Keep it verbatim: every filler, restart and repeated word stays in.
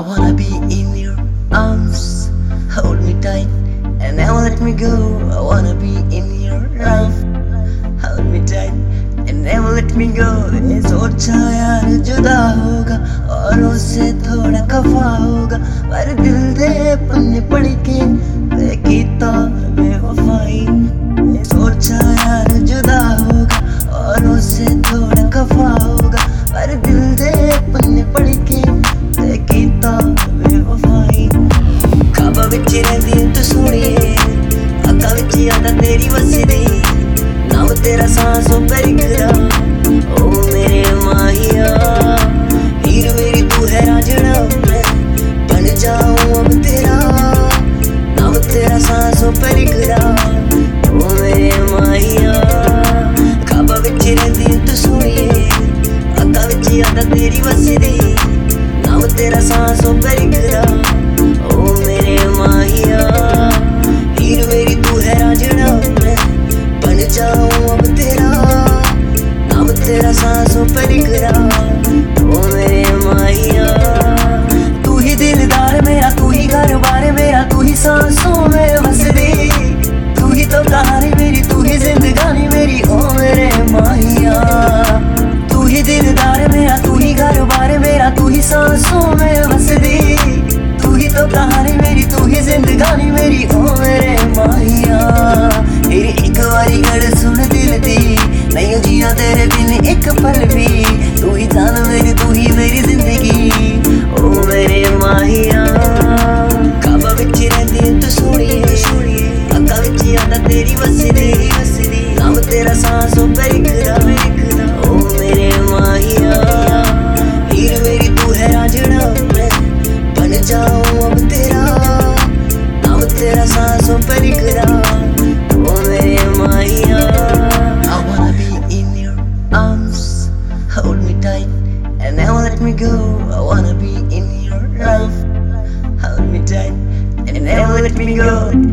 wanna be in your arms, hold me tight and never let me go. I wanna be in your life, hold me tight and never let me go. मैंने सोचा यार जुदा होगा और उससे थोड़ा खफा होगा, पर दिल दे पन्ने पढ़ के देखी तो बेवफाई। मैंने सोचा यार जुदा होगा और उससे थोड़ा खफा होगा, पर दिल दे पन्ने पढ़ के देखी तो बेवफाई। ख्वाबां विच रहिंदी तू सोहणीए, अक्खां विच यादां तेरी वसदी, नाम तेरा सांसों पर लिखदा ओ मेरे माहिया। हीर मेरी तू है रांझणा, मैं बन जाऊं अब तेरा, नाम तेरा सांसों पर लिखदा ओ मेरे माहिया। ख्वाबां विच रहिंदी तू सोहणीए, अक्खां विच यादां तेरी वसदी, नाम तेरा सांसों पर लिखदा ओ मेरे माहिया। हीर मेरी तू है रांझणा, मैं बन जाऊं अब तेरा, नाम तेरा सांसों पर लिखदा ओ मेरे माहिया। तू ही दिलदार मेरा, तू ही घर बार मेरा, तू ही सांसों में बसदी, तू ही तो कहानी मेरी, तू ही जिंदगानी मेरी ओ मेरे माहिया। तू ही दिलदार मेरा, तू ही घर बार मेरा, तू ही सांसों में बसदी, तू ही तो कहानी मेरी, तू ही जिंदगानी मेरी ओ मेरे माहिया। तेरी एक बारी गड़ सुन दिल दी, नहीं जिया तेरे बिन एक पल भी, तू ही जान मेरी, तू ही मेरी जिंदगी ओ मेरे माहिया। ख्वाबां विच रहिंदी तू सोहणीए, अक्खां विच यादां तेरी वसदी, नाम तेरा सांसों पर लिखदा ओ मेरे माहिया। हीर मेरी तू है रांझणा, मैं बन जाऊं अब तेरा, नाम तेरा सांसों पर लिखदा ओ मेरे माहिया। I wanna be in your arms, hold me tight and never let me go. I wanna be in your life, hold me tight and never let me go.